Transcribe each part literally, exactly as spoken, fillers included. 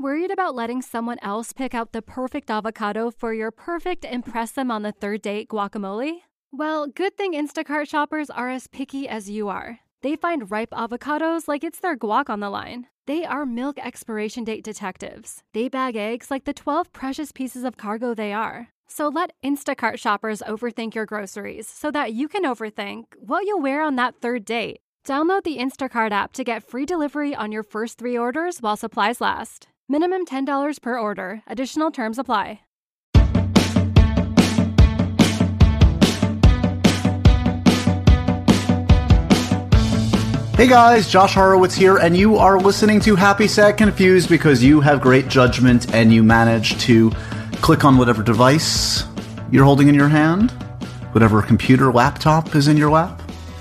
Worried about letting someone else pick out the perfect avocado for your perfect impress them on the third date guacamole? Well, good thing Instacart shoppers are as picky as you are. They find ripe avocados like it's their guac on the line. They are milk expiration date detectives. They bag eggs like the twelve precious pieces of cargo they are. So let Instacart shoppers overthink your groceries so that you can overthink what you'll wear on that third date. Download the Instacart app to get free delivery on your first three orders while supplies last. Minimum ten dollars per order. Additional terms apply. Hey guys, Josh Horowitz here, and you are listening to Happy, Sad, Confused because you have great judgment and you manage to click on whatever device you're holding in your hand, whatever computer, laptop is in your lap.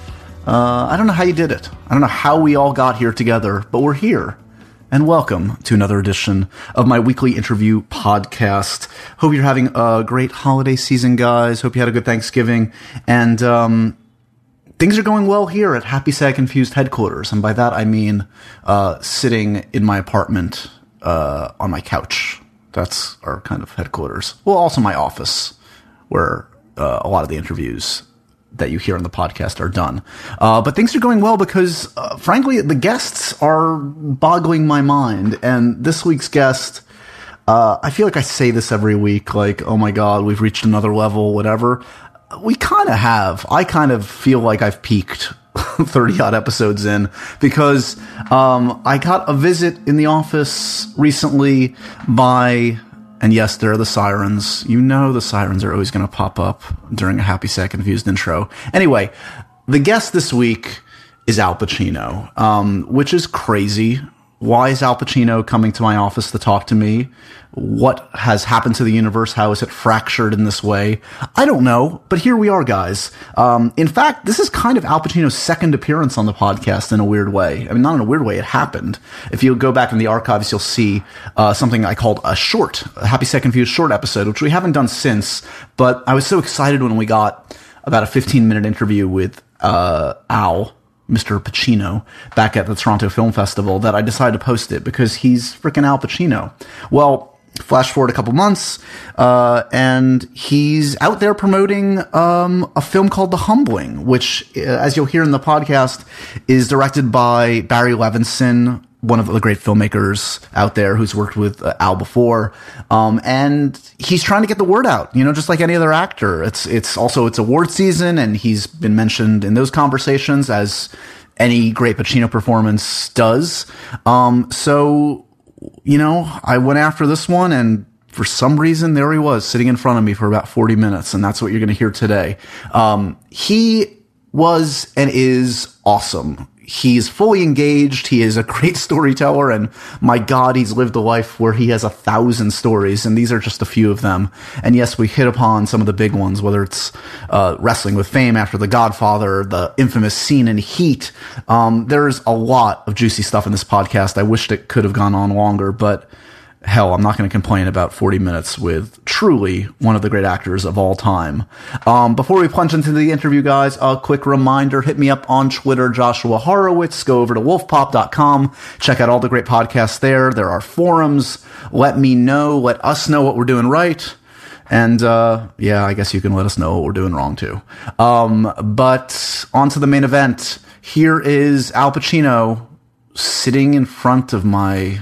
Uh, I don't know how you did it. I don't know how we all got here together, but we're here. And welcome to another edition of my weekly interview podcast. Hope you're having a great holiday season, guys. Hope you had a good Thanksgiving. And um, things are going well here at Happy, Sad, Confused headquarters. And by that, I mean uh, sitting in my apartment uh, on my couch. That's our kind of headquarters. Well, also my office, where uh, a lot of the interviews that you hear on the podcast are done. Uh, but things are going well because, uh, frankly, the guests are boggling my mind. And this week's guest, uh, I feel like I say this every week, like, oh my God, we've reached another level, whatever. We kind of have. I kind of feel like I've peaked thirty odd episodes in because um, I got a visit in the office recently by... And yes, there are the sirens. You know the sirens are always going to pop up during a Happy, Sad, Confused intro. Anyway, the guest this week is Al Pacino, um, which is crazy. Why is Al Pacino coming to my office to talk to me? What has happened to the universe? How is it fractured in this way? I don't know, but here we are, guys. Um, in fact, this is kind of Al Pacino's second appearance on the podcast in a weird way. I mean, not in a weird way, it happened. If you go back in the archives, you'll see uh, something I called a short, a Happy, Sad, Confused short episode, which we haven't done since, but I was so excited when we got about a fifteen-minute interview with uh, Al, Mister Pacino, back at the Toronto Film Festival that I decided to post it because he's freaking Al Pacino. Well, flash forward a couple months, uh, and he's out there promoting um, a film called The Humbling, which, uh, as you'll hear in the podcast, is directed by Barry Levinson, one of the great filmmakers out there who's worked with uh, Al before. Um, and he's trying to get the word out, you know, just like any other actor. It's, it's also, it's award season, and he's been mentioned in those conversations as any great Pacino performance does. Um, so, you know, I went after this one, and for some reason, there he was sitting in front of me for about forty minutes. And that's what you're going to hear today. Um, he was and is awesome. He's fully engaged. He is a great storyteller, and my God, he's lived a life where he has a thousand stories, and these are just a few of them. And yes, we hit upon some of the big ones, whether it's uh, Wrestling with Fame after The Godfather, the infamous scene in Heat. Um, there's a lot of juicy stuff in this podcast. I wished it could have gone on longer, but hell, I'm not going to complain about forty minutes with truly one of the great actors of all time. Um, before we plunge into the interview, guys, a quick reminder, hit me up on Twitter, Joshua Horowitz. Go over to wolf pop dot com. Check out all the great podcasts there. There are forums. Let me know. Let us know what we're doing right. And, uh, yeah, I guess you can let us know what we're doing wrong, too. Um, but on to the main event. Here is Al Pacino sitting in front of my,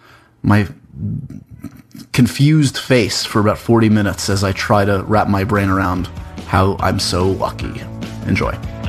my, confused face for about forty minutes as I try to wrap my brain around how I'm so lucky. Enjoy.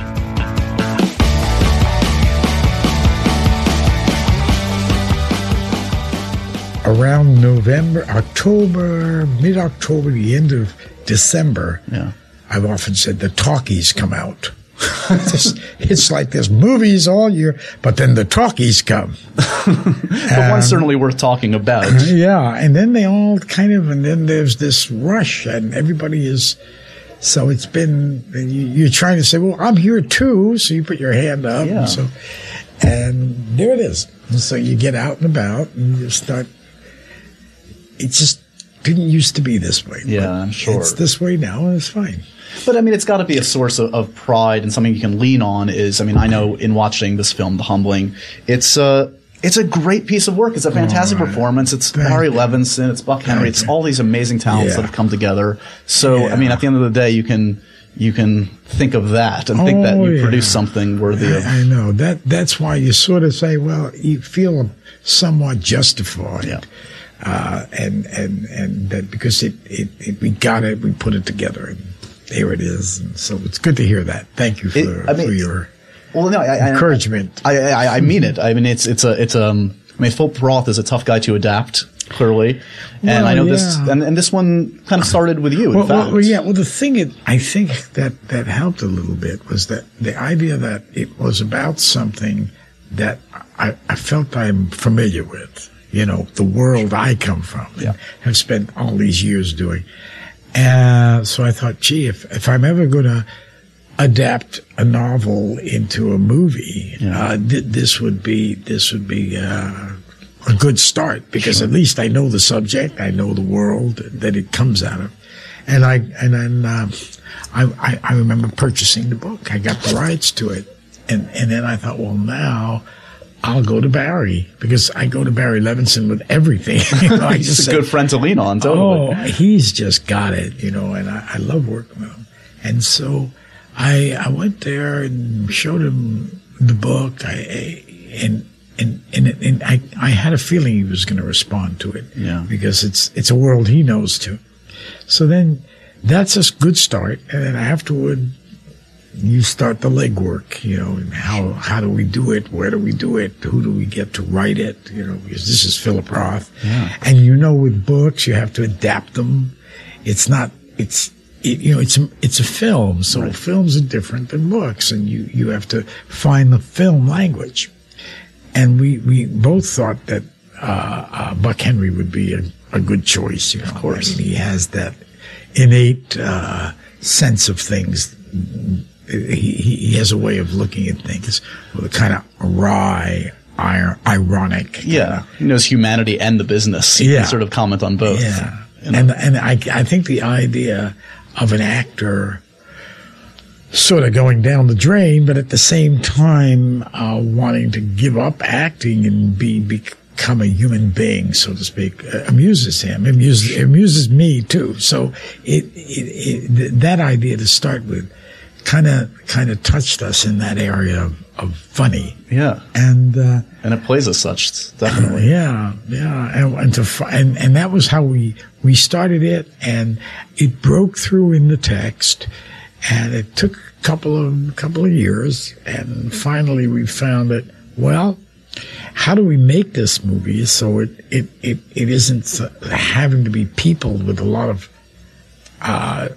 Around November, October, mid-October, the end of December, yeah. I've often said the talkies come out. it's, it's like there's movies all year, but then the talkies come. But um, one's certainly worth talking about. Yeah, and then they all kind of, and then there's this rush, and everybody is, so it's been, you, you're trying to say, well, I'm here too, so you put your hand up, yeah. and so, and there it is. And so you get out and about, and you start, it just didn't used to be this way. Yeah, I'm sure. It's this way now, and it's fine. But, I mean, it's got to be a source of, of pride and something you can lean on is, I mean, I know in watching this film, The Humbling, it's, uh, It's a great piece of work. It's a fantastic right. performance. It's Thank Barry you. Levinson. It's Buck Henry. Thank it's you. all these amazing talents yeah. that have come together. So, yeah. I mean, at the end of the day, you can you can think of that and oh, think that you yeah. produce something worthy I, of. I know that. That's why you sort of say, well, you feel somewhat justified, yeah. uh, and and and that because it, it, it we got it, we put it together, and there it is. And so it's good to hear that. Thank you for it, I mean, for your. Well, no, I, encouragement. I, I, I mean it. I mean, it's, it's a, it's um, I mean, Philip Roth is a tough guy to adapt, clearly. And well, I know yeah. this, and, and this one kind of started with you, in well, fact. Well, yeah, well, the thing it, I think that, that helped a little bit was that the idea that it was about something that I, I felt I'm familiar with, you know, the world I come from yeah. and have spent all these years doing. And so I thought, gee, if, if I'm ever going to adapt a novel into a movie, yeah. uh, th- this would be this would be uh, a good start because sure. at least I know the subject, I know the world that it comes out of, and I and then um, I, I I remember purchasing the book. I got the rights to it, and and then I thought, well, now I'll go to Barry because I go to Barry Levinson with everything. You know, I he's just a say, good friend to lean on. Totally. Oh, he's just got it, you know, and I, I love working with him, and so. I I went there and showed him the book. I and and and, and I I had a feeling he was going to respond to it. Yeah. Because it's it's a world he knows too. So then that's a good start, and then afterward you start the legwork. You know, and how how do we do it? Where do we do it? Who do we get to write it? You know, because this is Philip Roth. Yeah. And you know, with books you have to adapt them. It's not. It's It, you know, it's a, it's a film, so right. films are different than books, and you, you have to find the film language. And we, we both thought that uh, uh, Buck Henry would be a, a good choice. You know, of course, I mean, he has that innate uh, sense of things. He, he has a way of looking at things with a kind of wry, ironic. Yeah, he knows humanity and the business. He yeah. can sort of comment on both. Yeah, you know? and and I I think the idea of an actor sort of going down the drain, but at the same time uh, wanting to give up acting and be become a human being, so to speak, uh, amuses him. Amuses amuses me too. So it, it, it that idea to start with kind of kind of touched us in that area of, of funny. Yeah, and uh, and it plays as such, definitely. Yeah, yeah, and, and to and and that was how we we started it, and it broke through in the text, and it took a couple of couple of years, and finally we found that, well, how do we make this movie so it it it, it isn't having to be peopled with a lot of uh,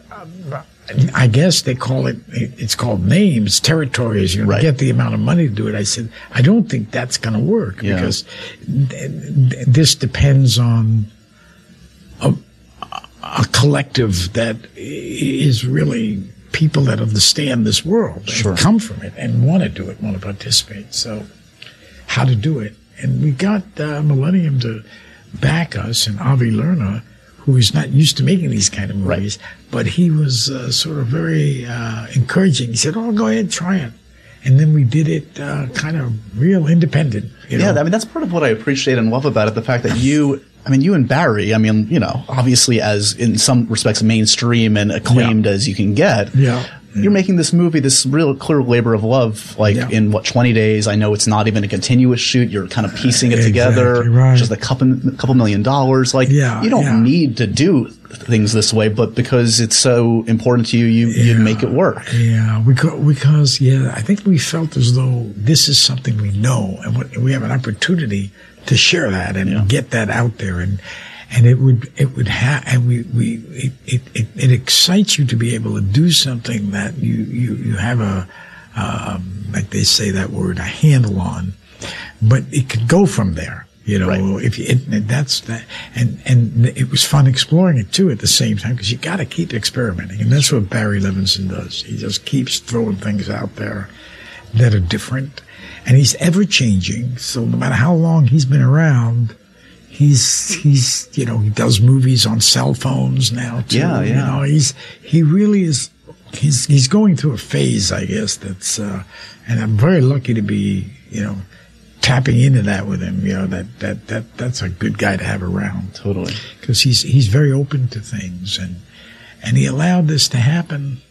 I guess they call it, it's called names, territories, you know, right. to get the amount of money to do it. I said, I don't think that's going to work yeah. because th- th- this depends on a, a collective that is really people that understand this world sure. and come from it and want to do it, want to participate. So how to do it. And we got uh, Millennium to back us, and Avi Lerner, who is not used to making these kind of movies, right. but he was uh, sort of very uh, encouraging. He said, oh, go ahead, try it. And then we did it uh, kind of real independent. You know? Yeah, I mean, that's part of what I appreciate and love about it, the fact that you, I mean, you and Barry, I mean, you know, obviously as in some respects mainstream and acclaimed yeah. as you can get. Yeah. You're making this movie, this real clear labor of love, like yeah. in what, twenty days? I know it's not even a continuous shoot. You're kind of piecing it exactly, together. Right. Just a couple, couple million dollars. Like, yeah, you don't yeah. need to do things this way, but because it's so important to you, you, yeah. you make it work. Yeah. Because, because, yeah, I think we felt as though this is something we know, and we have an opportunity to share that and yeah. get that out there. And, And it would, it would have, and we, we, it, it, it, it excites you to be able to do something that you, you, you have a, um, like they say that word, a handle on, but it could go from there, you know, right. if you, it, that's that, and, and it was fun exploring it too at the same time, because you got to keep experimenting. And that's what Barry Levinson does. He just keeps throwing things out there that are different, and he's ever changing. So no matter how long he's been around, He's, he's, you know, he does movies on cell phones now too. Yeah, yeah. You know, he's, he really is, he's, he's going through a phase, I guess, that's, uh, and I'm very lucky to be, you know, tapping into that with him, you know, that, that, that, that's a good guy to have around. Totally. Because he's, he's very open to things, and, and he allowed this to happen.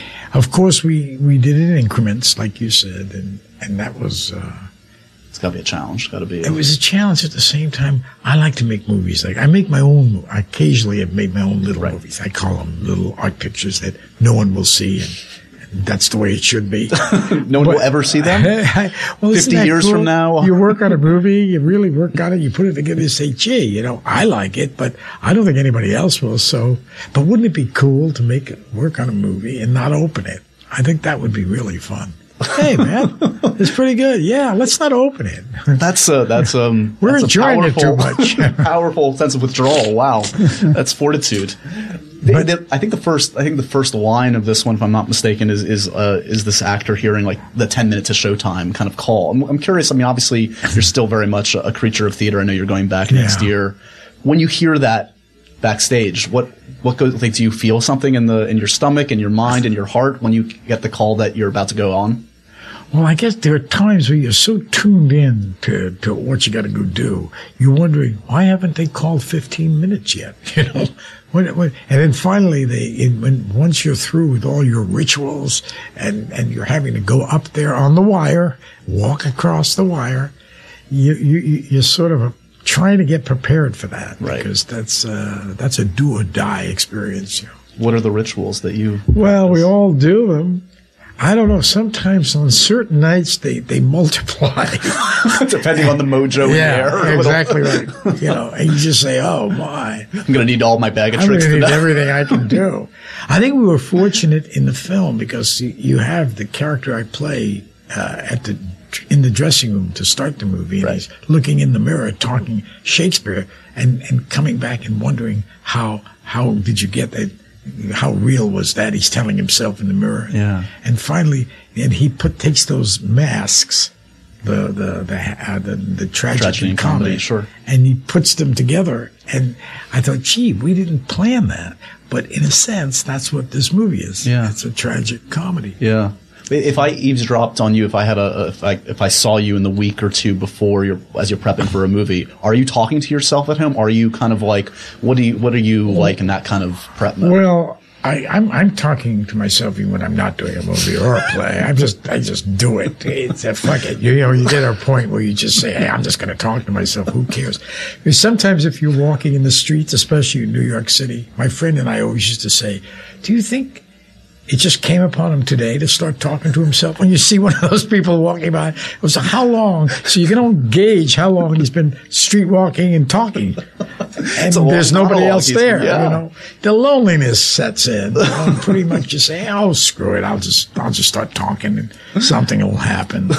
Of course, we, we did it in increments, like you said, and, and that was, uh, it's got to be a challenge. Got to be. A- it was a challenge. At the same time, I like to make movies. Like I make my own. I occasionally have made my own little right. movies. I call them little art pictures that no one will see, and, and that's the way it should be. No one but, will ever see them. I, well, Fifty years cool? from now, you work on a movie. You really work on it. You put it together. You say, "Gee, you know, I like it, but I don't think anybody else will." So, but wouldn't it be cool to make it work on a movie and not open it? I think that would be really fun. Hey man, it's pretty good. Yeah, let's not open it. That's uh, that's um. We're that's enjoying it too much. Powerful sense of withdrawal. Wow, that's fortitude. But, the, the, I think the first I think the first line of this one, if I'm not mistaken, is is uh, is this actor hearing like the ten minute to showtime kind of call. I'm, I'm curious. I mean, obviously you're still very much a creature of theater. I know you're going back yeah. next year. When you hear that backstage, what what goes? Like, do you feel something in the in your stomach, in your mind, in your heart when you get the call that you're about to go on? Well, I guess there are times where you're so tuned in to, to what you got to go do. You're wondering, why haven't they called fifteen minutes yet? You know, when, when, and then finally, they in, when once you're through with all your rituals and, and you're having to go up there on the wire, walk across the wire, you you you're sort of trying to get prepared for that, right? Because that's uh, that's a do or die experience. You know? What are the rituals that you? Well, we all do them. I don't know. Sometimes on certain nights they, they multiply, depending on the mojo in yeah, there. Yeah, exactly right. You know, and you just say, "Oh my, I'm going to need all my bag of I'm tricks going to need tonight." Everything I can do." I think we were fortunate in the film because you have the character I play uh, at the in the dressing room to start the movie, and right. he's looking in the mirror, talking Shakespeare, and, and coming back and wondering how how did you get that. How real was that? He's telling himself in the mirror. Yeah. And finally, and he put takes those masks, the the the uh, the, the tragic Tragedy and and comedy, comedy, sure, and he puts them together. And I thought, gee, we didn't plan that, but in a sense, that's what this movie is. Yeah. It's a tragic comedy. Yeah. If I eavesdropped on you, if I had a, if I if I saw you in the week or two before you're as you're prepping for a movie, are you talking to yourself at home? Are you kind of like what do you what are you like in that kind of prep mode? Well, I, I'm I'm talking to myself even when I'm not doing a movie or a play. I'm just I just do it. It's a fuck it. You know, you get to a point where you just say, "Hey, I'm just going to talk to myself. Who cares?" Because sometimes if you're walking in the streets, especially in New York City, my friend and I always used to say, "Do you think it just came upon him today to start talking to himself?" When you see one of those people walking by, it was how long? So you can only gauge how long he's been street walking and talking. And there's nobody else there. Yeah. You know, the loneliness sets in. You know, pretty much you say, "Oh, screw it. I'll just, I'll just start talking and something will happen."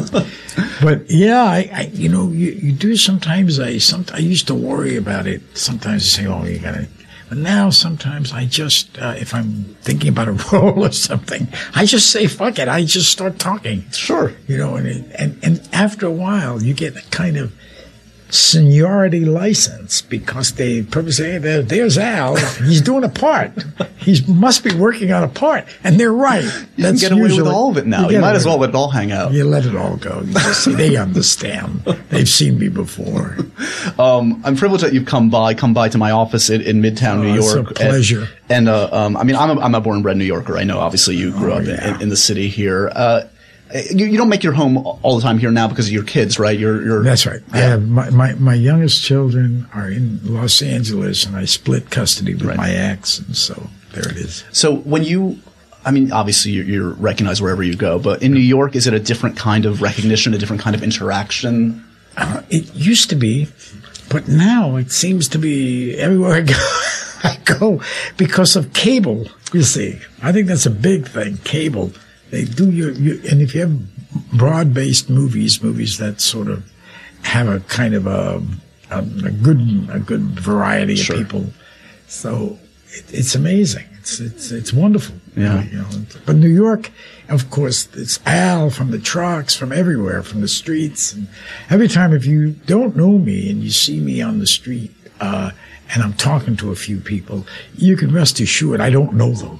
But yeah, I, I you know, you, you do sometimes. I some I used to worry about it. Sometimes you say, "Oh, you gotta." But now sometimes I just, uh, if I'm thinking about a role or something, I just say, fuck it. I just start talking. Sure. You know, and, it, and, and after a while you get a kind of seniority license because they probably say, hey, there, there's Al. He's doing a part. He must be working on a part. And they're right. You That's can get away usually, with all of it now. You, you might as well let it all hang out. You let it all go. You just say, they understand. They've seen me before. Um, I'm privileged that you've come by, come by to my office in, in Midtown oh, New York. It's a pleasure. And, and uh, um, I mean, I'm a, I'm a born and bred New Yorker. I know, obviously, you grew oh, up yeah. in, in the city here. Uh, You, you don't make your home all the time here now because of your kids, right? You're, you're That's right. Yeah. I have my, my, my youngest children are in Los Angeles, and I split custody with right. my ex, and so there it is. So when you, I mean, obviously you're, you're recognized wherever you go, but in New York, is it a different kind of recognition, a different kind of interaction? Uh, it used to be, but now it seems to be everywhere I go. I go because of cable. You see, I think that's a big thing. Cable. They do your, your, and if you have broad-based movies, movies that sort of have a kind of a, a, a good, a good variety sure. of people, so it, it's amazing. It's it's it's wonderful. Yeah. You know, but New York, of course, it's Al from the trucks, from everywhere, from the streets, and every time if you don't know me and you see me on the street, uh, and I'm talking to a few people, you can rest assured I don't know them.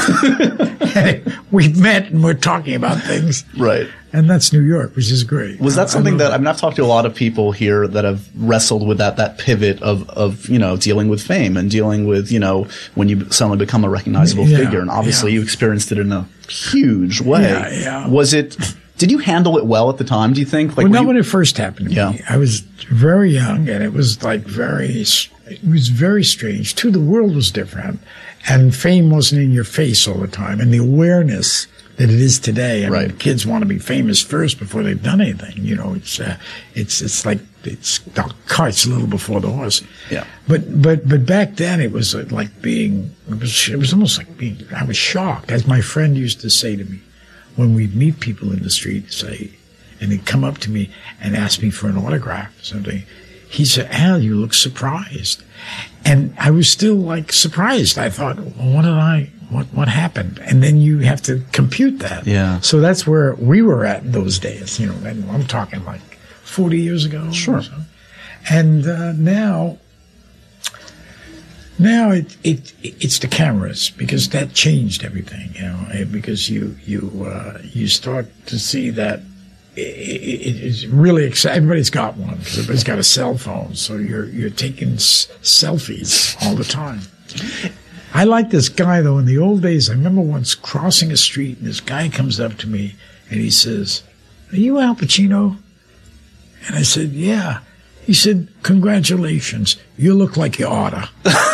We've met and we're talking about things. Right. And that's New York, which is great. Was that something I that, I mean, I've talked to a lot of people here that have wrestled with that, that pivot of, of, you know, dealing with fame and dealing with, you know, when you suddenly become a recognizable yeah, figure. And obviously yeah. you experienced it in a huge way. Yeah, yeah. Was it, did you handle it well at the time, do you think? Like, well, not you, when it first happened to yeah. me. I was very young, and it was like very, it was very strange. Too, the world was different, and fame wasn't in your face all the time, and the awareness that it is today. I right. mean, kids want to be famous first before they've done anything. You know, it's uh, it's it's like it's the cart's a little before the horse. Yeah. But but but back then it was like being it was it was almost like being I was shocked, as my friend used to say to me when we'd meet people in the street, say, and they'd come up to me and ask me for an autograph or something. He said, "Al, you look surprised," and I was still like surprised. I thought, well, what did I? What what happened? And then you have to compute that. Yeah. So that's where we were at in those days. You know, and I'm talking like forty years ago. Sure. Or so. And uh, now, now it it it's the cameras, because that changed everything. You know, because you you uh, you start to see that it, it, it's really exciting. Everybody's got one, because everybody's got a cell phone. So you're you're taking s- selfies all the time. I like this guy, though. In the old days, I remember once crossing a street, and this guy comes up to me, and he says, "Are you Al Pacino?" And I said, "Yeah." He said, "Congratulations. You look like you oughta."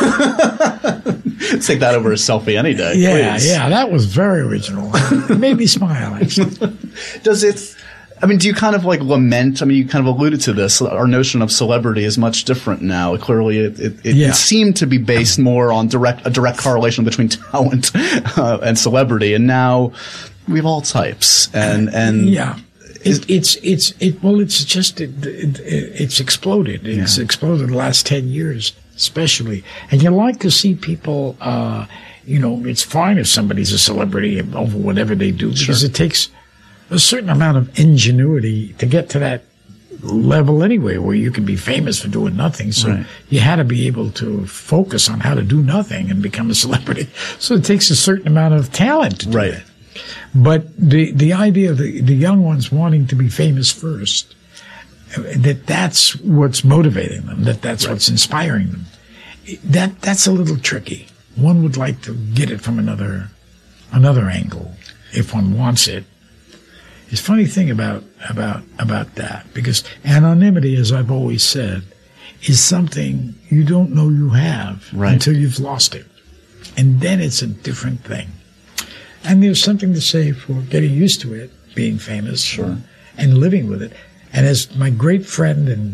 Take that over a selfie any day. Yeah, please. yeah, that was very original. It made me smile, actually. Does it... I mean, do you kind of like lament? I mean, you kind of alluded to this. Our notion of celebrity is much different now. Clearly, it, it, it, Yeah. it seemed to be based more on direct a direct correlation between talent uh, and celebrity. And now we have all types. And and Yeah. It, it's it's it well it's just it, it, it's exploded. It's Yeah. exploded the last ten years, especially. And you like to see people. Uh, you know, it's fine if somebody's a celebrity over whatever they do, because Sure. it takes a certain amount of ingenuity to get to that level anyway, where you can be famous for doing nothing. So Right. you had to be able to focus on how to do nothing and become a celebrity. So it takes a certain amount of talent to do Right. that. But the, the idea of the, the young ones wanting to be famous first, that that's what's motivating them, that that's Right. what's inspiring them, that that's a little tricky. One would like to get it from another another angle if one wants it. It's a funny thing about about about that, because anonymity, as I've always said, is something you don't know you have Right. until you've lost it. And then it's a different thing. And there's something to say for getting used to it, being famous, Sure. and living with it. And as my great friend and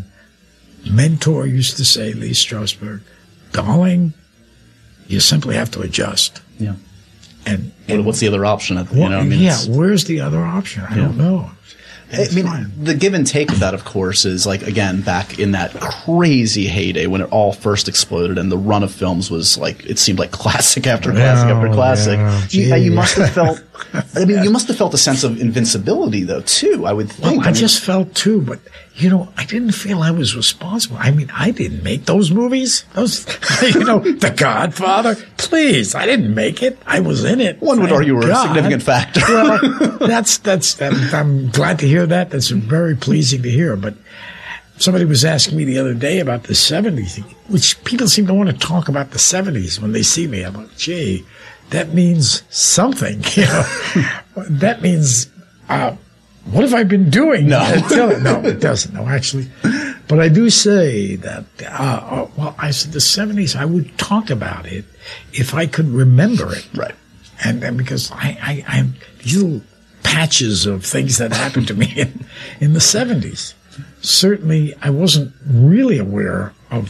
mentor used to say, Lee Strasberg, darling, you simply have to adjust. Yeah. And, What- and What's the other option? You what- know, I mean, yeah, it's- where's the other option? I don't know. I It's mean, fine. the give and take of that, of course, is like, again, back in that crazy heyday when it all first exploded and the run of films was like, it seemed like classic after classic Yeah, after classic. yeah, you, gee. you must have felt, I mean, you must have felt a sense of invincibility, though, too, I would think. Well, I mean, just felt too, but you know, I didn't feel I was responsible. I mean, I didn't make those movies. Those, you know, The Godfather. Please, I didn't make it. I was in it. One would Thank argue were a God. significant factor. Well, that's that's. I'm, I'm glad to hear that. That's very pleasing to hear. But somebody was asking me the other day about the seventies, which people seem to want to talk about the seventies when they see me. I'm like, gee, that means something. You know, that means. Uh, What have I been doing? No. Tell it. No, it doesn't. No, actually. But I do say that, uh, uh, well, I said the seventies, I would talk about it if I could remember it. Right. And, and because I, I, I have these little patches of things that happened to me in, in the seventies. Certainly, I wasn't really aware of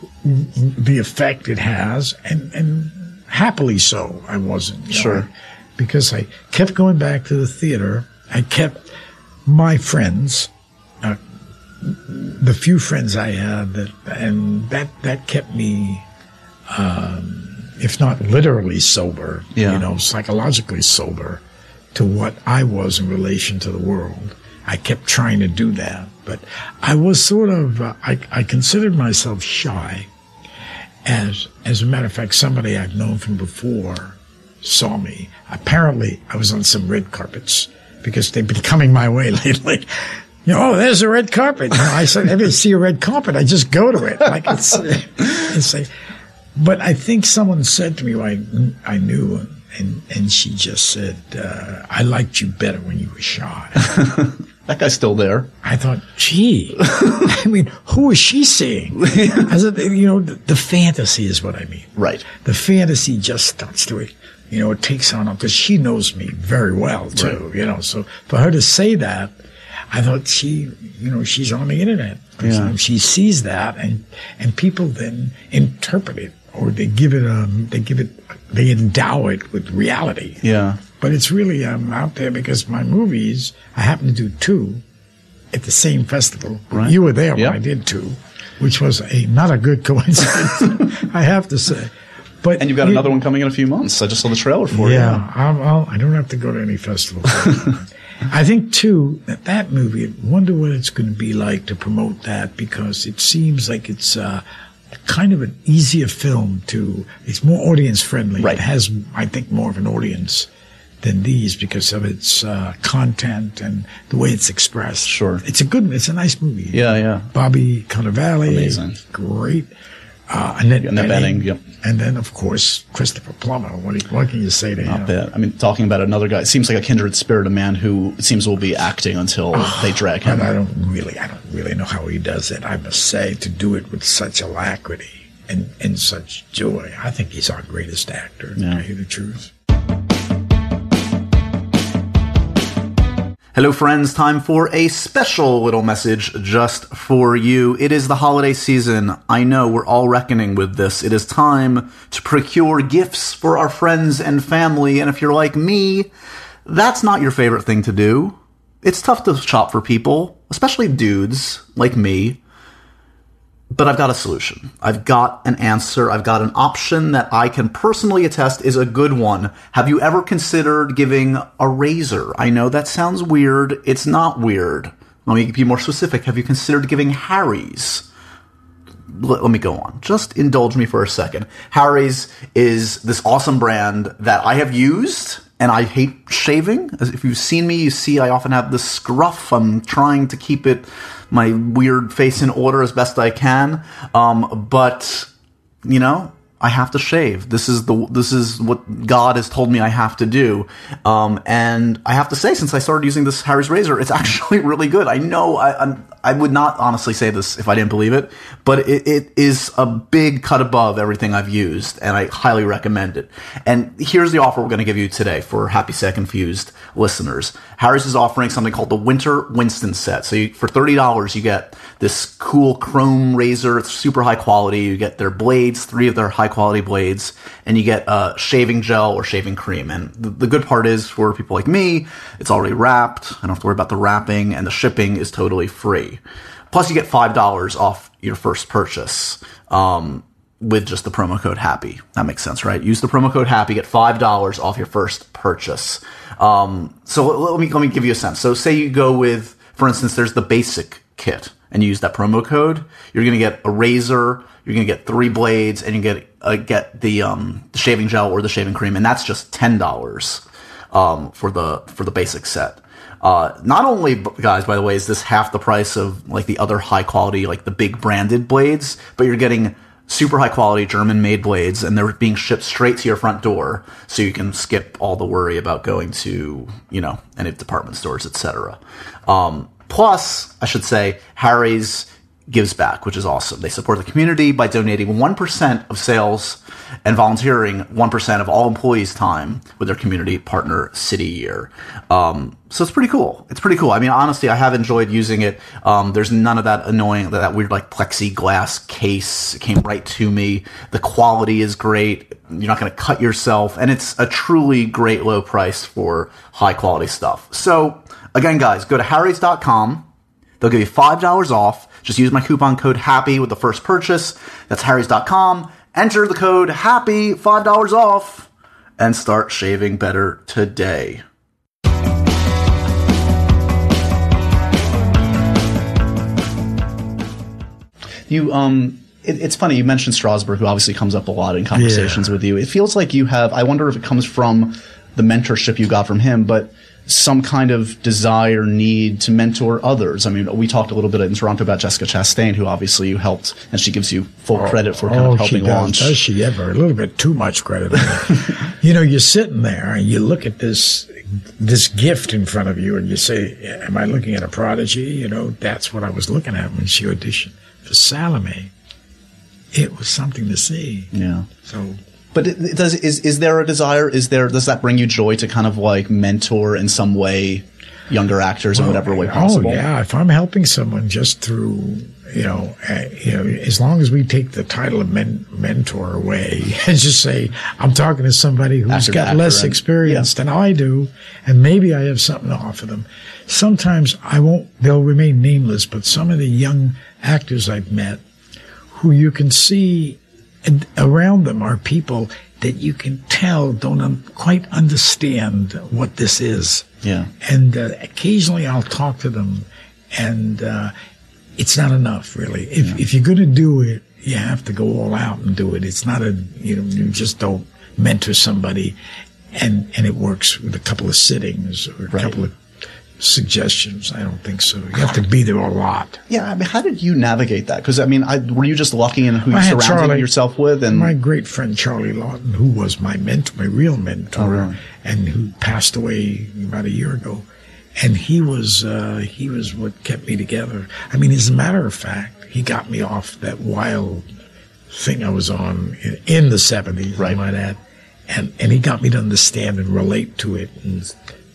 the effect it has, and, and happily so, I wasn't. You know, Sure. because I kept going back to the theater. I kept my friends, uh, the few friends I had, that, and that that kept me, um, if not literally sober, Yeah. you know, psychologically sober to what I was in relation to the world. I kept trying to do that, but I was sort of, uh, I, I considered myself shy As as a matter of fact, somebody I've known from before saw me. Apparently, I was on some red carpets because they've been coming my way lately. You know, oh, there's a red carpet. You know, I said, if I see a red carpet, I just go to it. Like it's, it's like, but I think someone said to me, well, I, I knew, and and she just said, uh, I liked you better when you were shy. That guy's still there. I thought, gee, I mean, who is she seeing? I said, you know, the, the fantasy is what I mean. Right. The fantasy just starts to, you know, it takes on, because she knows me very well, too, right. You know. So for her to say that, I thought she, you know, she's on the internet. Yeah. She sees that, and and people then interpret it, or they give it, um, they give it, they endow it with reality. Yeah. But it's really um, out there because my movies, I happen to do two at the same festival. Right. You were there when yep. I did two, which was a not a good coincidence, I have to say. But and you've got you, another one coming in a few months. I just saw the trailer for yeah, it. Yeah, I'll, I'll, I don't have to go to any festival. I think, too, that that movie, I wonder what it's going to be like to promote that, because it seems like it's uh, kind of an easier film to, it's more audience-friendly. Right. It has, I think, more of an audience than these because of its uh, content and the way it's expressed. Sure. It's a good, it's a nice movie. Yeah, yeah. Bobby Cannavale. Amazing. Great. Uh, and then, Annette Bening, yep. And then, of course, Christopher Plummer. What, do you, what can you say to Not him? bad. I mean, talking about another guy, it seems like a kindred spirit, a man who it seems will be acting until oh, they drag him. But I don't really, I don't really know how he does it. I must say, to do it with such alacrity and, and such joy. I think he's our greatest actor, to yeah. tell you the truth. Hello, friends. Time for a special little message just for you. It is the holiday season. I know we're all reckoning with this. It is time to procure gifts for our friends and family. And if you're like me, that's not your favorite thing to do. It's tough to shop for people, especially dudes like me. But I've got a solution. I've got an answer. I've got an option that I can personally attest is a good one. Have you ever considered giving a razor? I know that sounds weird. It's not weird. Let me be more specific. Have you considered giving Harry's? Let, let me go on. Just indulge me for a second. Harry's is this awesome brand that I have used, and I hate shaving. As if you've seen me, you see I often have this scruff. I'm trying to keep it, my weird face in order as best I can. Um, but, you know, I have to shave. This is the this is what God has told me I have to do. Um, and I have to say, since I started using this Harry's razor, it's actually really good. I know I I'm, I would not honestly say this if I didn't believe it, but it, it is a big cut above everything I've used, and I highly recommend it. And here's the offer we're going to give you today for Happy Set Confused listeners. Harry's is offering something called the Winter Winston Set. So you, for thirty dollars, you get this cool chrome razor. It's super high quality. You get their blades, three of their high quality blades, and you get uh, shaving gel or shaving cream. And the, the good part is, for people like me, it's already wrapped. I don't have to worry about the wrapping, and the shipping is totally free. Plus, you get five dollars off your first purchase um, with just the promo code HAPPY. That makes sense, right? Use the promo code HAPPY, get five dollars off your first purchase. Um, so let me let me give you a sense. So say you go with, for instance, there's the basic kit, and you use that promo code. You're going to get a razor, you're going to get three blades, and you get uh, get the, um, the shaving gel or the shaving cream, and that's just ten dollars um, for the for the basic set. Uh, not only, guys, by the way, is this half the price of like the other high quality, like the big branded blades, but you're getting super high quality German made blades, and they're being shipped straight to your front door, so you can skip all the worry about going to, you know, any department stores, et cetera. Um, plus, I should say, Harry's gives back, which is awesome. They support the community by donating one percent of sales and volunteering one percent of all employees' time with their community partner City Year. Um, so it's pretty cool. It's pretty cool. I mean, honestly, I have enjoyed using it. Um, there's none of that annoying, that weird like plexiglass case. It came right to me. The quality is great. You're not going to cut yourself. And it's a truly great low price for high quality stuff. So again, guys, go to harrys dot com. They'll give you five dollars off. Just use my coupon code HAPPY with the first purchase. That's harrys dot com. Enter the code HAPPY, five dollars off, and start shaving better today. You, um, it, it's funny, you mentioned Strasberg, who obviously comes up a lot in conversations yeah. with you. It feels like you have, I wonder if it comes from the mentorship you got from him, but some kind of desire, need to mentor others. I mean, we talked a little bit in Toronto about Jessica Chastain, who obviously you helped, and she gives you full oh, credit for kind oh, of helping she does, launch. Does she ever? A little bit too much credit. You know, you're sitting there and you look at this this gift in front of you and you say, am I looking at a prodigy? You know, that's what I was looking at when she auditioned for Salome. It was something to see. Yeah. So... But it, it does is is there a desire? Is there does that bring you joy to kind of like mentor in some way younger actors well, in whatever way possible? Oh yeah, if I'm helping someone just through you know uh, you know as long as we take the title of men, mentor away and just say I'm talking to somebody who's actor got less and, experience yeah. than I do, and maybe I have something to offer them. Sometimes I won't; they'll remain nameless. But some of the young actors I've met, who you can see. And around them are people that you can tell don't un- quite understand what this is. Yeah. And uh, occasionally I'll talk to them, and uh, it's not enough, really. If yeah. if you're going to do it, you have to go all out and do it. It's not a you know you just don't mentor somebody, and and it works with a couple of sittings or a right. couple of suggestions. I don't think so. You have to be there a lot. Yeah, I mean, how did you navigate that? Because I mean, I, were you just lucky in who you I surrounded Charlie, yourself with? And my great friend Charlie Lawton, who was my mentor, my real mentor, oh, really? and who passed away about a year ago, and he was uh, he was what kept me together. I mean, as a matter of fact, he got me off that wild thing I was on in, in the seventies, right. I might add, and and he got me to understand and relate to it and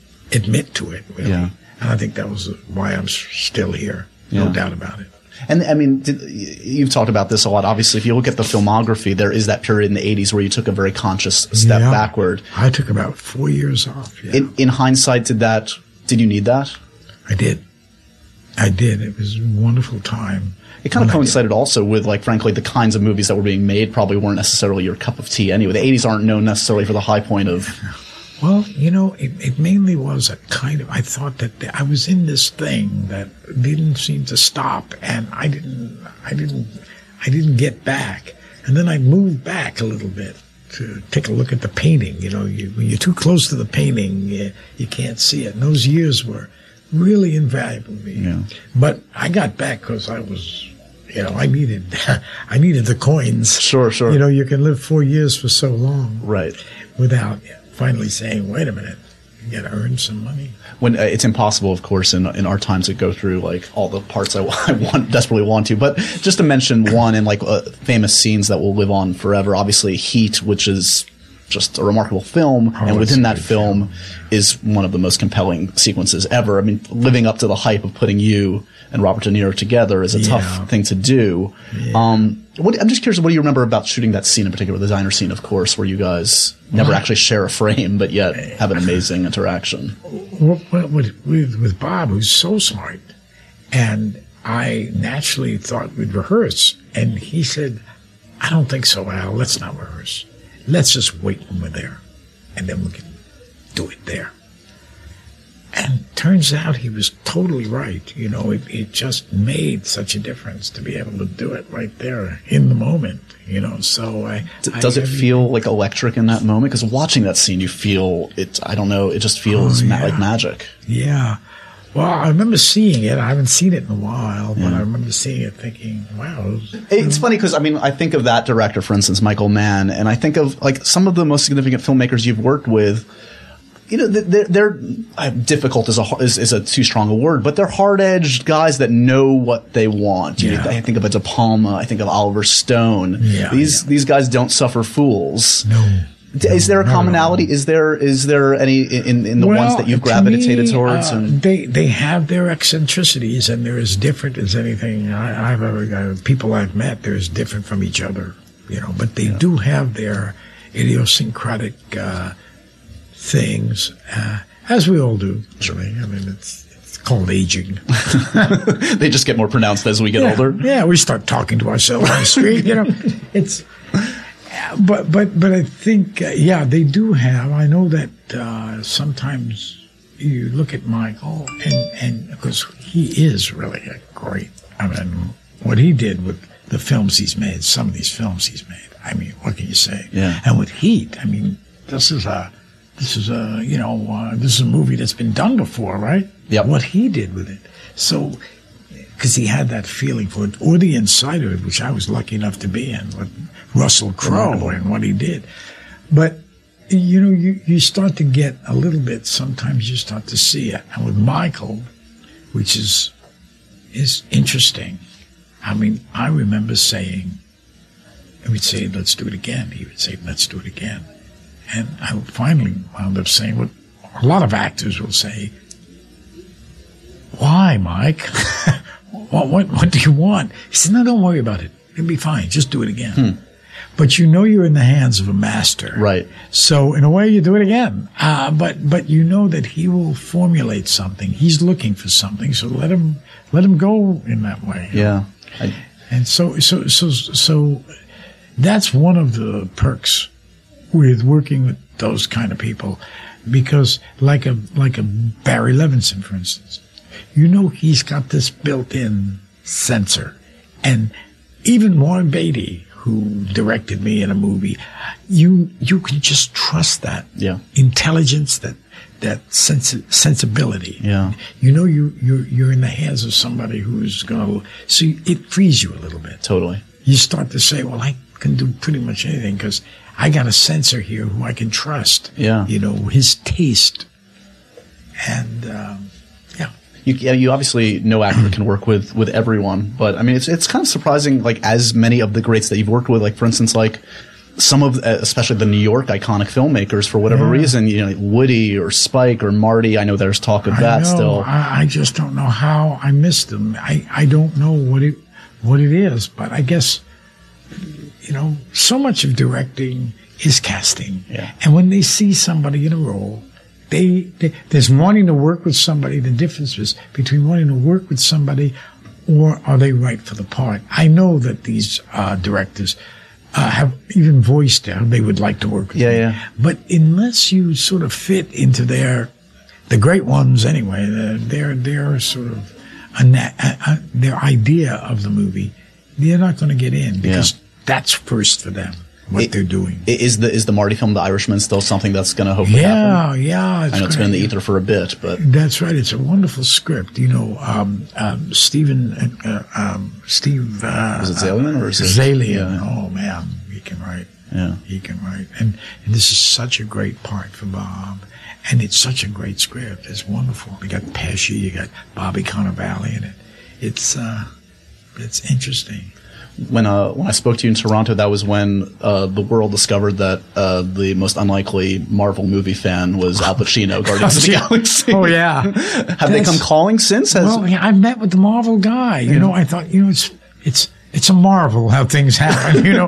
admit to it, really. Yeah. And I think that was why I'm still here. No yeah. doubt about it. And, I mean, did, you've talked about this a lot. Obviously, if you look at the filmography, there is that period in the eighties where you took a very conscious step yeah. backward. I took about four years off. Yeah. In, in hindsight, did that, did you need that? I did. I did. It was a wonderful time. It kind of coincided also with, like, frankly, the kinds of movies that were being made probably weren't necessarily your cup of tea anyway. The eighties aren't known necessarily for the high point of... Well, you know, it, it mainly was a kind of, I thought that the, I was in this thing that didn't seem to stop, and I didn't, I didn't, I didn't get back. And then I moved back a little bit to take a look at the painting. You know, you, when you're too close to the painting, you, you can't see it. And those years were really invaluable to me. Yeah. But I got back because I was, you know, I needed, I needed the coins. Sure, sure. You know, you can live four years for so long. Right. Without finally saying, wait a minute, you got to earn some money. When uh, it's impossible, of course, in in our times to go through like all the parts I, I want desperately want to, but just to mention one and like uh, famous scenes that will live on forever. Obviously, Heat, which is just a remarkable film, oh, and within that film, film is one of the most compelling sequences ever. I mean, living up to the hype of putting you and Robert De Niro together is a yeah. tough thing to do. Yeah. Um, what, I'm just curious, what do you remember about shooting that scene in particular, the diner scene, of course, where you guys never what? actually share a frame, but yet have an amazing interaction? What, what, with, with Bob, who's so smart, and I naturally thought we'd rehearse, and he said, I don't think so, Al, let's not rehearse. Let's just wait when we're there, and then we can do it there. And turns out he was totally right. You know, it, it just made such a difference to be able to do it right there in the moment, you know. So I... D- does I, it feel like electric in that moment? Because watching that scene, you feel it, I don't know, it just feels oh, yeah. ma- like magic. Yeah. Well, I remember seeing it. I haven't seen it in a while, but yeah. I remember seeing it thinking, wow. It was, it's funny because, I mean, I think of that director, for instance, Michael Mann, and I think of, like, some of the most significant filmmakers you've worked with. You know, they're, they're uh, difficult is a, is, is a too strong a word, but they're hard-edged guys that know what they want. You yeah. know, I think of a De Palma. I think of Oliver Stone. Yeah, these yeah. these guys don't suffer fools. No. Is there a commonality? Is there is there any in, in the well, ones that you've gravitated to me, towards? Uh, and they they have their eccentricities, and they're as different as anything I, I've ever uh, people I've met. They're as different from each other, you know. But they yeah. do have their idiosyncratic uh, things, uh, as we all do. Sure. I mean, it's it's called aging. They just get more pronounced as we get yeah, older. Yeah, we start talking to ourselves on the street. You know, it's. But but but I think uh, yeah they do have. I know that uh, sometimes you look at Michael and and because he is really a great. I mean, what he did with the films he's made, some of these films he's made. I mean, what can you say? Yeah. And with Heat, I mean, this is a, this is a, you know, uh, this is a movie that's been done before, right? Yep. What he did with it. So, because he had that feeling for it, or the inside of it, which I was lucky enough to be in, with Russell Crowe and what he did. But, you know, you, you start to get a little bit, sometimes you start to see it. And with Michael, which is, is interesting. I mean, I remember saying, I would say, let's do it again. He would say, let's do it again. And I finally wound up saying what a lot of actors will say, why, Mike? what, what what do you want? He said, no, don't worry about it. It'll be fine. Just do it again. Hmm. But you know you're in the hands of a master. Right. So in a way, you do it again. Uh, but but you know that he will formulate something. He's looking for something. So let him let him go in that way. Yeah. I, and so so so so that's one of the perks with working with those kind of people, because like a like a Barry Levinson, for instance, you know he's got this built-in sensor, and even Warren Beatty, who directed me in a movie, you you can just trust that yeah. intelligence, that that sens- sensibility. Yeah, you know you you're you're in the hands of somebody who's gonna. So it frees you a little bit. Totally. You start to say, well, I can do pretty much anything because I got a sensor here who I can trust. Yeah. You know, his taste. And, um, yeah. You, yeah, you obviously, no actor can work with, with everyone, but I mean, it's, it's kind of surprising, like, as many of the greats that you've worked with, like, for instance, like, some of, uh, especially the New York iconic filmmakers, for whatever yeah. reason, you know, like Woody or Spike or Marty, I know there's talk of I that know. still. I, I just don't know how I missed them. I, I don't know what it, what it is, but I guess, you know, so much of directing is casting. Yeah. And when they see somebody in a role, they, they there's wanting to work with somebody. The difference is between wanting to work with somebody or are they right for the part. I know that these uh, directors uh, have even voiced how they would like to work with yeah, me. Yeah. But unless you sort of fit into their, the great ones anyway, their, their sort of, a, a, a, their idea of the movie, they're not going to get in because yeah. that's first for them, what it, they're doing. Is the is the Marty film, The Irishman, still something that's going to hopefully yeah, happen? Yeah, yeah. I know it's been in the ether for a bit, but that's right. It's a wonderful script. You know, um, um, Stephen, uh, um, Steve. Uh, is it Zalian or is it Zalian? Yeah. Oh man, he can write. Yeah, he can write, and and this is such a great part for Bob. And it's such a great script. It's wonderful. You got Pesci, you got Bobby Cannavale in it. It's uh, it's interesting. When uh, when I spoke to you in Toronto, that was when uh, the world discovered that uh, the most unlikely Marvel movie fan was Al Pacino, Guardians of the Galaxy. Oh yeah, have That's, they come calling since? Has, well, yeah, I met with the Marvel guy. You yeah. know, I thought, you know, it's it's it's a marvel how things happen. You know,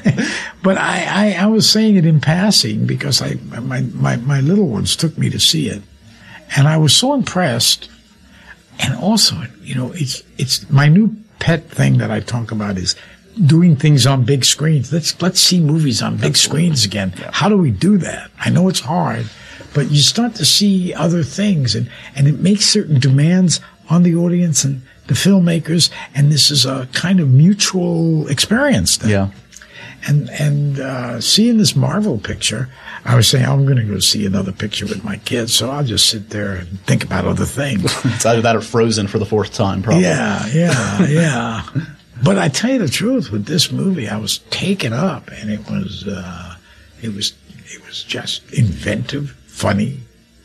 but I, I I was saying it in passing because I my my my little ones took me to see it, and I was so impressed. And also, you know, it's it's my new pet thing that I talk about is doing things on big screens. Let's let's see movies on big screens again. Yeah. How do we do that? I know it's hard, but you start to see other things, and, and it makes certain demands on the audience and the filmmakers, and this is a kind of mutual experience then. Yeah. And and uh, seeing this Marvel picture, I was saying, I'm going to go see another picture with my kids, so I'll just sit there and think about other things. It's either that or Frozen for the fourth time, probably. Yeah, yeah, yeah. But I tell you the truth, with this movie, I was taken up, and it was, uh, it was, it was just inventive, funny,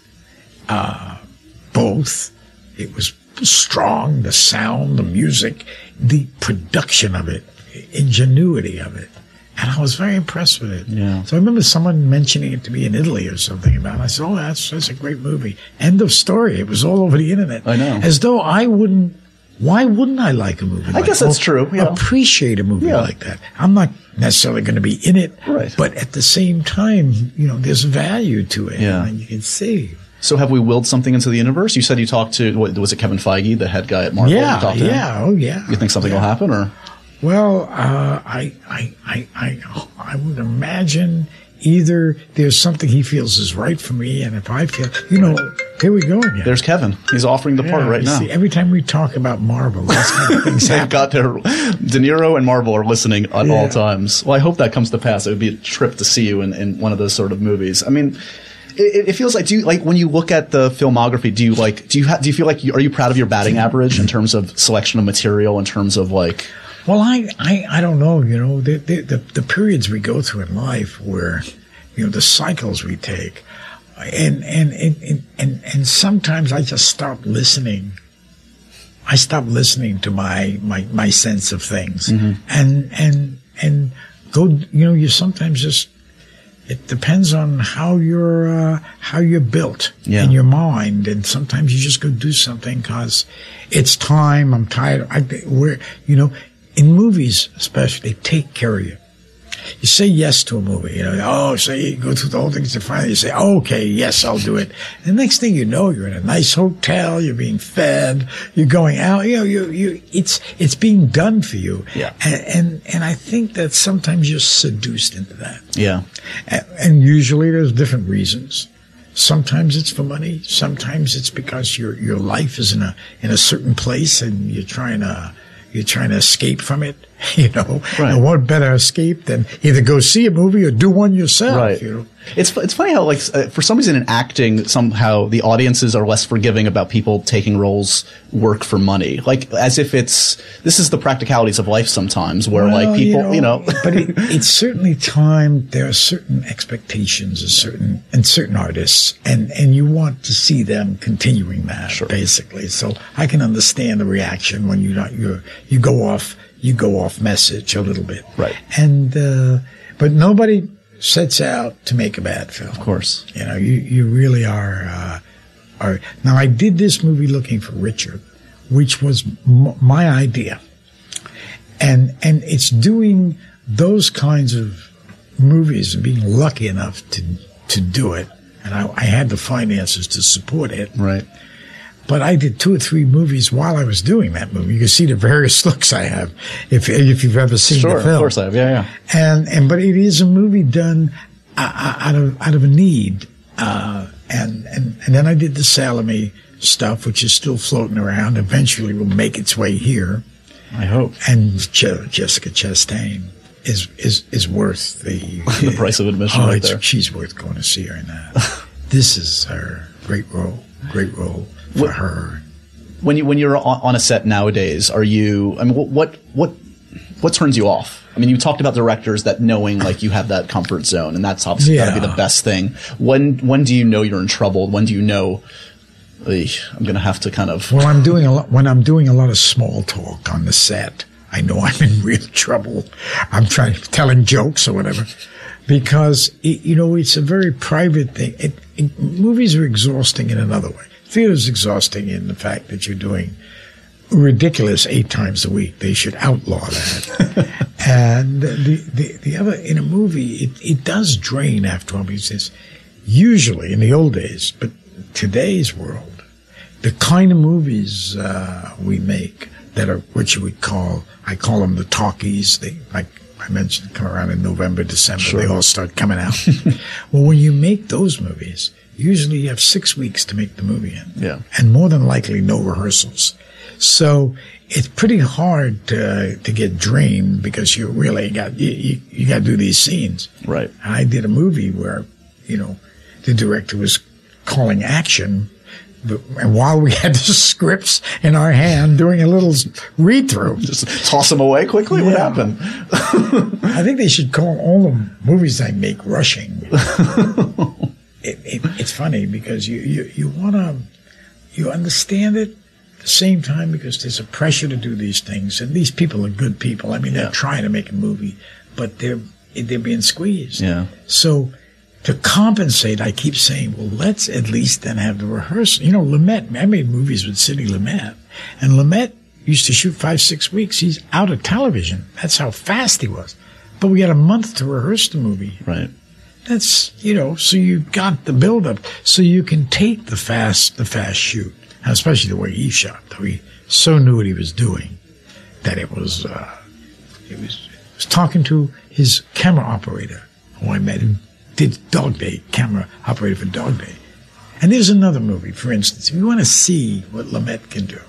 uh, both. It was strong, the sound, the music, the production of it, ingenuity of it. And I was very impressed with it. Yeah. So I remember someone mentioning it to me in Italy or something about it. I said, oh, that's, that's a great movie. End of story. It was all over the internet. I know. As though I wouldn't, why wouldn't I like a movie like that? I guess that's true. Yeah. Appreciate a movie yeah. like that. I'm not necessarily going to be in it. Right. But at the same time, you know, there's value to it. Yeah. And you can see. So have we willed something into the universe? You said you talked to, what, was it Kevin Feige, the head guy at Marvel? Yeah, you talked to yeah, him? oh yeah. You think something yeah. will happen, or? Well, uh, I, I, I, I, I would imagine either there's something he feels is right for me, and if I feel, you know, here we go again. There's Kevin. He's offering the yeah, part right now. See, every time we talk about Marvel, that's kind of things They've happen. got their De Niro and Marvel are listening at yeah. all times. Well, I hope that comes to pass. It would be a trip to see you in, in one of those sort of movies. I mean, it, it feels like, do you, like, when you look at the filmography, do you like, do you ha- do you feel like, you, are you proud of your batting average in terms of selection of material, in terms of like? Well, I, I, I don't know, you know, the, the, the, the periods we go through in life where, you know, the cycles we take, and, and, and, and, and sometimes I just stop listening. I stop listening to my, my, my sense of things, mm-hmm. and, and, and go, you know, you sometimes just, it depends on how you're, uh, how you're built yeah. in your mind. And sometimes you just go do something because it's time. I'm tired. I, we're, you know, in movies, especially, they take care of you. You say yes to a movie, you know, oh, so you go through the whole thing, and finally you say, oh, okay, yes, I'll do it. And the next thing you know, you're in a nice hotel, you're being fed, you're going out, you know, you, you, it's, it's being done for you. Yeah. And, and, and I think that sometimes you're seduced into that. Yeah. And, and usually there's different reasons. Sometimes it's for money. Sometimes it's because your, your life is in a, in a certain place and you're trying to, you're trying to escape from it, you know. Right. And what better escape than either go see a movie or do one yourself, right. you know. It's it's funny how, like, uh, for some reason in acting, somehow the audiences are less forgiving about people taking roles work for money. Like, as if it's, this is the practicalities of life sometimes, where, well, like, people, you know. You know. But it, it's certainly time, there are certain expectations of certain, and certain artists, and, and you want to see them continuing that, sure. basically. So I can understand the reaction when you not, you're, you go off, you go off message a little bit. Right. And, uh, but nobody sets out to make a bad film. Of course. You know, you, you really are, uh, are. Now, I did this movie Looking for Richard, which was m- my idea. And, and it's doing those kinds of movies and being lucky enough to, to do it. And I, I had the finances to support it. Right. But I did two or three movies while I was doing that movie. You can see the various looks I have, if if you've ever seen sure, the film. Of course I have. Yeah, yeah. And and but it is a movie done uh, out of out of a need. Uh, and and and then I did the Salome stuff, which is still floating around. Eventually, will make its way here. I hope. And Je- Jessica Chastain is is is worth the the price of admission. Oh, right it's, there. She's worth going to see her in that. This is her great role. Great role. For what, her. When you when you're on, on a set nowadays, are you? I mean, what what what turns you off? I mean, you talked about directors that knowing like you have that comfort zone, and that's obviously yeah. got to be the best thing. When when do you know you're in trouble? When do you know I'm going to have to kind of? Well, I'm doing a lot. When I'm doing a lot of small talk on the set, I know I'm in real trouble. I'm trying telling jokes or whatever. Because, it, you know, it's a very private thing. It, it, movies are exhausting in another way. Theater is exhausting in the fact that you're doing ridiculous eight times a week. They should outlaw that. And the, the the other, in a movie, it, it does drain after all. Because usually, in the old days, but today's world, the kind of movies uh, we make that are what you would call, I call them the talkies. They like. I mentioned come around in November, December. Sure. They all start coming out. Well, when you make those movies, usually you have six weeks to make the movie in. Yeah. And more than likely, no rehearsals. So it's pretty hard to, to get drained because you really got, you, you, you got to do these scenes. Right. I did a movie where, you know, the director was calling action. And while we had the scripts in our hand, doing a little read-through. Just toss them away quickly? Yeah. What happened? I think they should call all the movies I make rushing. it, it, it's funny because you, you, you want to, you understand it at the same time because there's a pressure to do these things. And these people are good people. I mean, they're yeah. trying to make a movie, but they're, they're being squeezed. Yeah. So, to compensate, I keep saying, well, let's at least then have the rehearsal. You know, Lumet, I made movies with Sidney Lumet, and Lumet used to shoot five, six weeks. He's out of television. That's how fast he was. But we had a month to rehearse the movie. Right. That's, you know, so you got the buildup. So you can take the fast, the fast shoot, and especially the way he shot, though he so knew what he was doing, that it was, uh, He was, was talking to his camera operator, who I met, who did Dog Day, camera operator for Dog Day. And there's another movie, for instance, if you want to see what Lumet can do.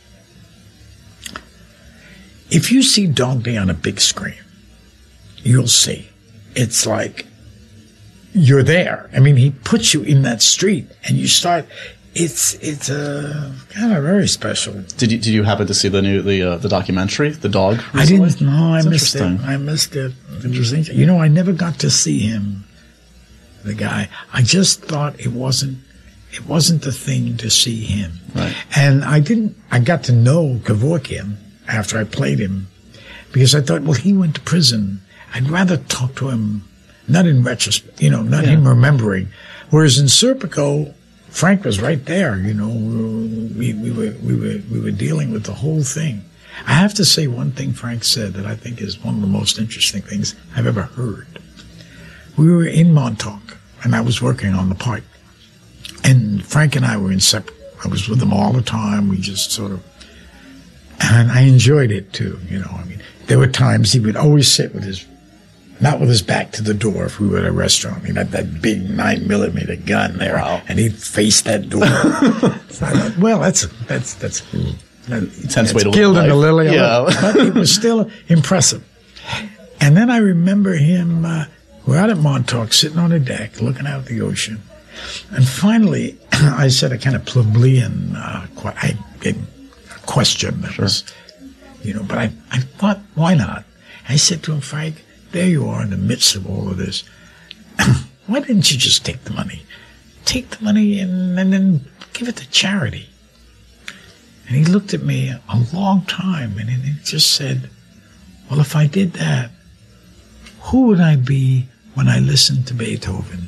If you see Dog Day on a big screen, you'll see. It's like you're there. I mean, he puts you in that street, and you start. It's it's uh, kind of very special. Did you did you happen to see the new the uh, the documentary, The Dog? Recently? I didn't. No, I That's missed it. I missed it. Interesting. You know, I never got to see him. The guy. I just thought it wasn't. It wasn't the thing to see him. Right. And I didn't. I got to know Kevorkian after I played him, because I thought, well, he went to prison. I'd rather talk to him, not in retrospect, you know, not yeah. him remembering. Whereas in Serpico, Frank was right there. You know, we, we were we were we were dealing with the whole thing. I have to say one thing Frank said that I think is one of the most interesting things I've ever heard. We were in Montauk, and I was working on the part, and Frank and I were inseparable. I was with him all the time. We just sort of. And I enjoyed it, too, you know. I mean, there were times he would always sit with his, not with his back to the door if we were at a restaurant. He had that big nine millimeter gun there, wow. and he'd face that door. So I thought, well, that's, that's, that's, that's, that's way to killed live in the lily. Yeah. But it was still impressive. And then I remember him, uh, we're out at Montauk, sitting on a deck, looking out at the ocean. And finally, I said a kind of plebeian, uh, I didn't, question that sure. was, you know, but I, I thought, why not? I said to him, Frank, there you are in the midst of all of this. Why didn't you just take the money? Take the money and, and then give it to charity. And he looked at me a long time, and he just said, well, if I did that, who would I be when I listened to Beethoven?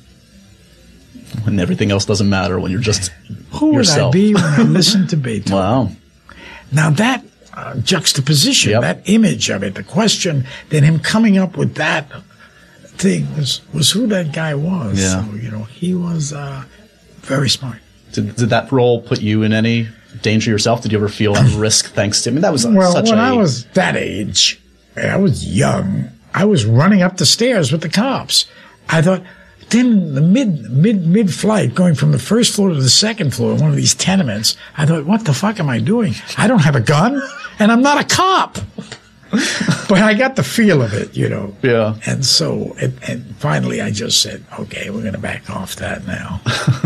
When everything else doesn't matter, when you're just Who yourself. would I be when I listened to Beethoven? Wow. Now that uh, juxtaposition, yep. that image of it, the question, then him coming up with that thing was, was who that guy was. Yeah. So, you know, he was uh, very smart. Did, did that role put you in any danger yourself? Did you ever feel at risk thanks to him? I mean, that was well, such when a... I was that age, I was young, I was running up the stairs with the cops. I thought... Then the mid mid mid flight, going from the first floor to the second floor of one of these tenements, I thought, what the fuck am I doing? I don't have a gun, and I'm not a cop. But I got the feel of it, you know. Yeah. And so, and, and finally, I just said, okay, we're going to back off that now.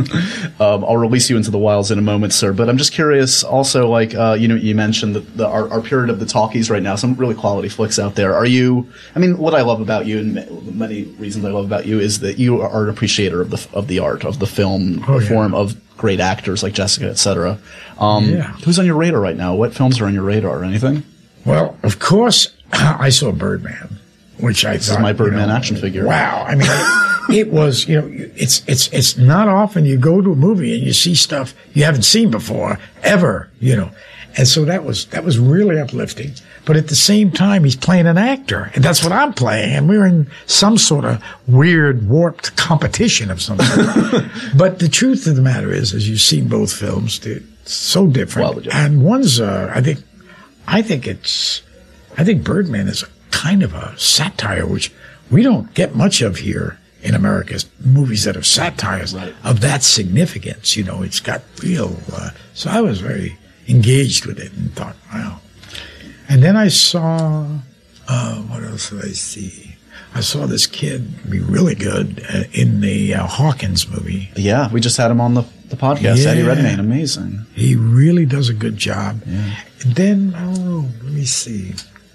um, I'll release you into the wilds in a moment, sir. But I'm just curious. Also, like uh, you know, you mentioned the, the our, our period of the talkies right now. Some really quality flicks out there. Are you? I mean, what I love about you, and many reasons I love about you, is that you are an appreciator of the of the art of the film oh, yeah. form of great actors like Jessica, et cetera. Um, yeah. Who's on your radar right now? What films are on your radar? Anything? Well, of course, I saw Birdman, which I this thought, is my Birdman you know, action figure. Wow, I mean, it, it was, you know, it's it's it's not often you go to a movie and you see stuff you haven't seen before ever, you know, and so that was that was really uplifting. But at the same time, he's playing an actor, and that's what I'm playing, and we're in some sort of weird, warped competition of some sort. But the truth of the matter is, as you've seen both films, they're so different, well, and one's, uh, I think. I think it's, I think Birdman is a kind of a satire, which we don't get much of here in America's movies that are satires right. of that significance. You know, it's got real, uh, so I was very engaged with it and thought, wow. And then I saw, uh, what else did I see? I saw this kid be really good uh, in the uh, Hawkins movie. Yeah, we just had him on the, the podcast. Yeah. Eddie Redmayne, amazing. He really does a good job. Yeah. And then, oh, let me see.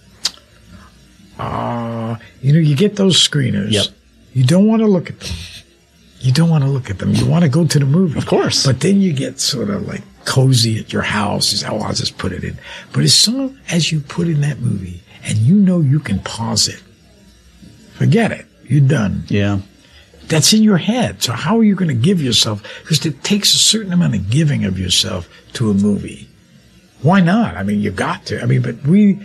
Uh, you know, you get those screeners. Yep. You don't want to look at them. You don't want to look at them. You want to go to the movie. Of course. But then you get sort of like cozy at your house. You say, oh, I'll just put it in. But as soon as you put in that movie and you know you can pause it, forget it. You're done. Yeah. That's in your head. So how are you going to give yourself? Because it takes a certain amount of giving of yourself to a movie. Why not? I mean, you got to. I mean, but we,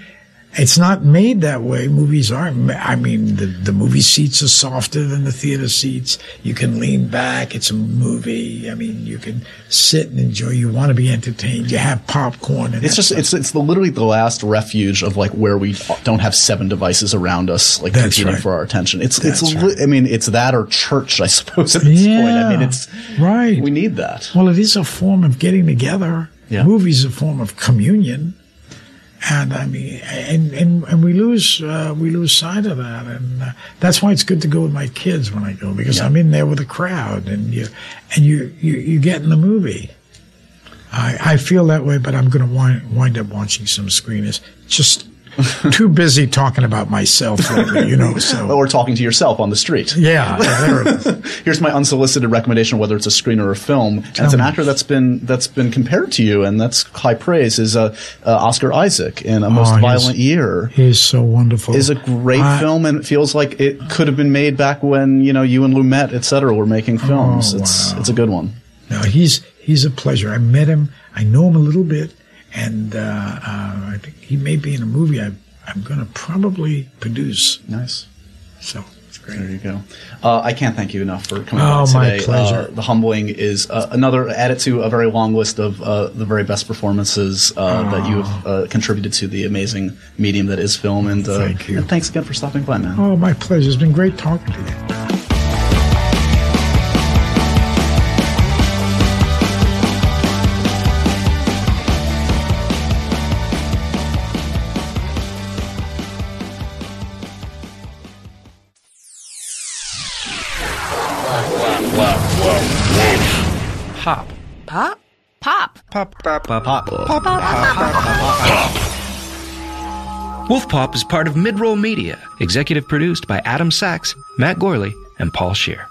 It's not made that way. Movies aren't. I mean, the, the movie seats are softer than the theater seats. You can lean back. It's a movie. I mean, you can sit and enjoy. You want to be entertained. You have popcorn. And it's just, stuff. it's it's the, literally the last refuge of like where we don't have seven devices around us, like That's competing right. for our attention. It's, That's it's, right. I mean, it's that or church, I suppose, at this yeah, point. I mean, it's, right. we need that. Well, it is a form of getting together. Yeah. Movies a form of communion. And I mean, and, and, and we lose, uh, we lose sight of that. And uh, that's why it's good to go with my kids when I go, because yeah. I'm in there with a crowd and you, and you, you, you get in the movie. I, I feel that way, but I'm going to wind, wind up watching some screeners. Just too busy talking about myself lately, you know, so. Or talking to yourself on the street. Yeah. There it is. Here's my unsolicited recommendation, whether it's a screen or a film. And it's an actor that's been, that's been compared to you, and that's high praise, is uh, uh, Oscar Isaac in A Most oh, Violent Year. He's so wonderful. Is a great I, film, and it feels like it could have been made back when, you know, you and Lumet, et cetera, were making films. Oh, it's, wow. it's a good one. No, he's, he's a pleasure. I met him. I know him a little bit. And uh, uh, I think he may be in a movie I, I'm going to probably produce. Nice. So it's great. There you go. Uh, I can't thank you enough for coming oh, on today. My pleasure. Uh, the Humbling is uh, another added to a very long list of uh, the very best performances uh, oh. that you have uh, contributed to the amazing medium that is film. And, uh, Thank you. And thanks again for stopping by, man. Oh, my pleasure. It's been great talking to you. Pop. Pop? Pop. Pop. Pop. Pop. Pop. Pop. Pop. Wolf Pop is part of Midroll Media, executive produced by Adam Sachs, Matt Gorley, and Paul Scheer.